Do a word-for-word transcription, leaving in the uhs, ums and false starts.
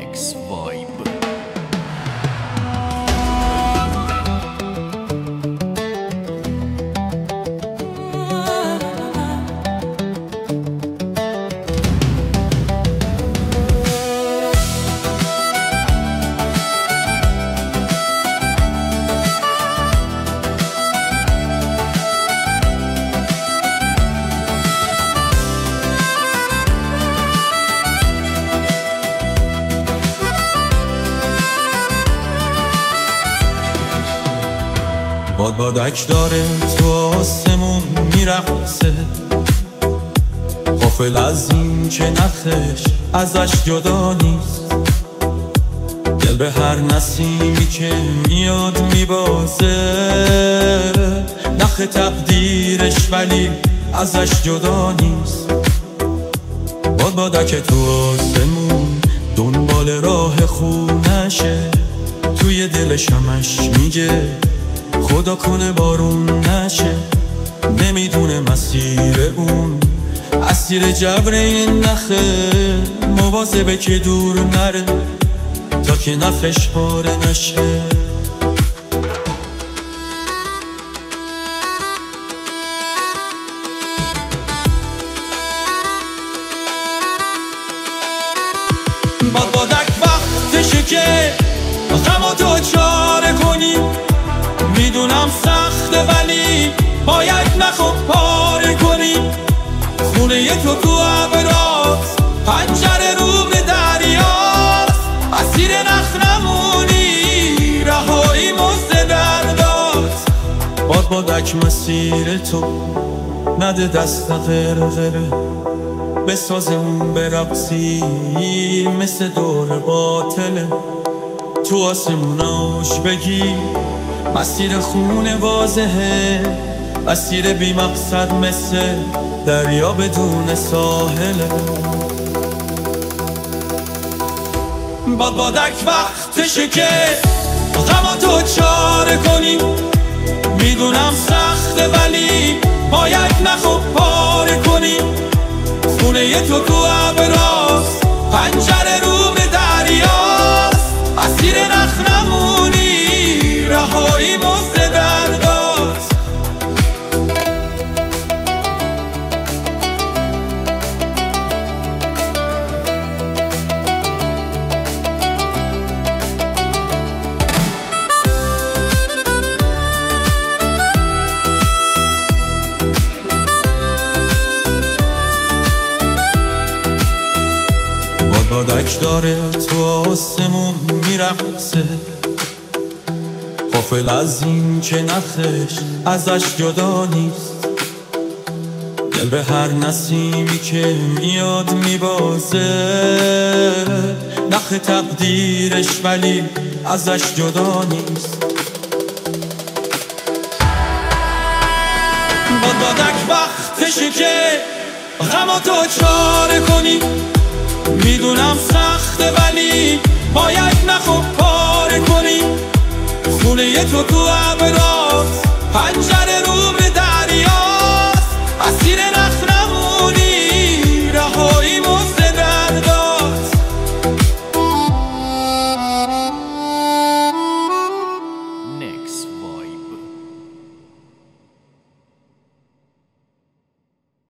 Alex Vibe. باد بادک داره تو آسمون میرقصه، غافل از این که نخش ازش جدا نیست. دل به هر نسیمی که میاد میبازه، نخ تقدیرش ولی ازش جدا نیست. باد بادک تو آسمون دنبال راه خونشه، توی دلش همش میگه خدا کنه بارون نشه. نمیدونه مسیر اون اسیر جبر این نخه، مواظبه که دور نره تا که نخش پاره نشه. باد بادک وقتشه که غمو تو چاره کنی. میدونم سخته ولی باید نخو پاره کنی. خونه تو تو ابراست، پنجره رو به دریاست. اسیر نخ نمونی، رهایی مزد درداست. باد بادک مسیر تو نده دست غرغره، بسازمون برقصی مثل دور باطله. تو آسموناش بگی مسیر خونه واضحه، مسیر بی مقصد مثل دریا بدون ساحله. باد بادک وقتشه که غم تو چاره کنی. میدونم سخته ولی باید نخو پاره کنی. خونه تو تو ابراست، پنجره رو به دریاست. اسیر نخ نمونی، رهایی مزد درداست. باد بادک داره تو آسمون میرقصه، غافل از این که نخش ازش جدا نیست. دل به هر نسیمی که میاد میبازه، نخ تقدیرش ولی ازش جدا نیست. باد بادک وقتشه که غم تو چاره کنی. میدونم سخته ولی باید نخو پاره کنی. خونه تو تو ابراست، پنجره